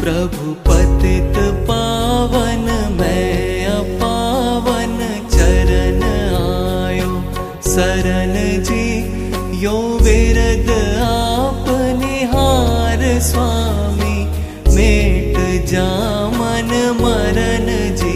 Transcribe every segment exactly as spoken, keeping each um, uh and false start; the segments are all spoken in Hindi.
प्रभु पतित पावन मैं अपावन चरण आयो शरण जी। यो विरद आप निहार स्वामी मेट जामन मरण जी।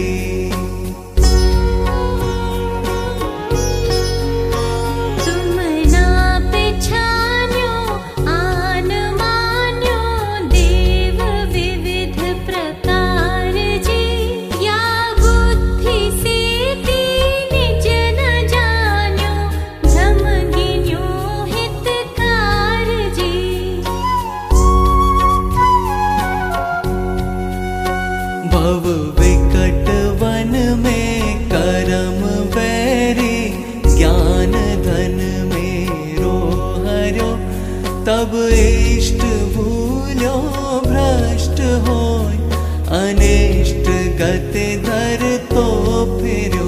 भव विकट वन में करम बैरी ज्ञान धन मेरो हरो। तब इष्ट भूलो भ्रष्ट होय अनिष्ट गति धर तो फिरो।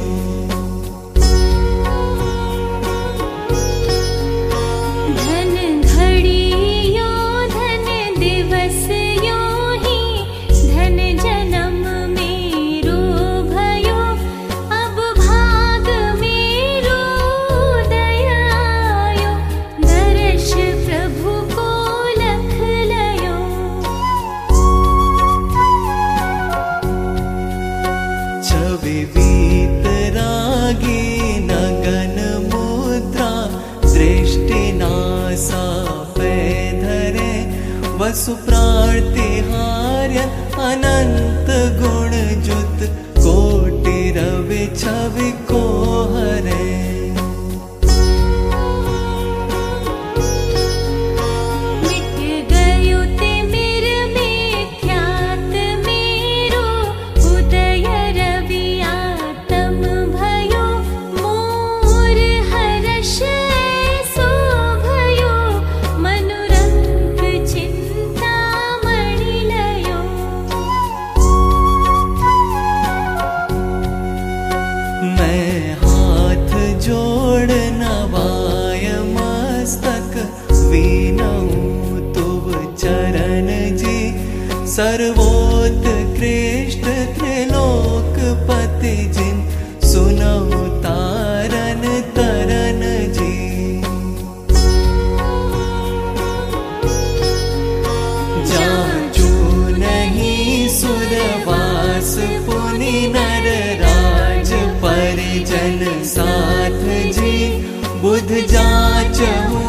वीतरागी नगन मुद्रा दृष्टि नासा पे धरे। वसु प्रार्तिहार्य अनंत गुण जुत कोटि रवि छवि को हरे। मैं हाथ जोड़ नवाय मस्तक वीनऊं तुव चरण जी। सर्वोत्कृष्ट त्रिलोकपति जिन सुनऊं तारन तरन जी। जाचू नहीं सुरवास पुनि नर परिजन साथ जी। बुध जाचहु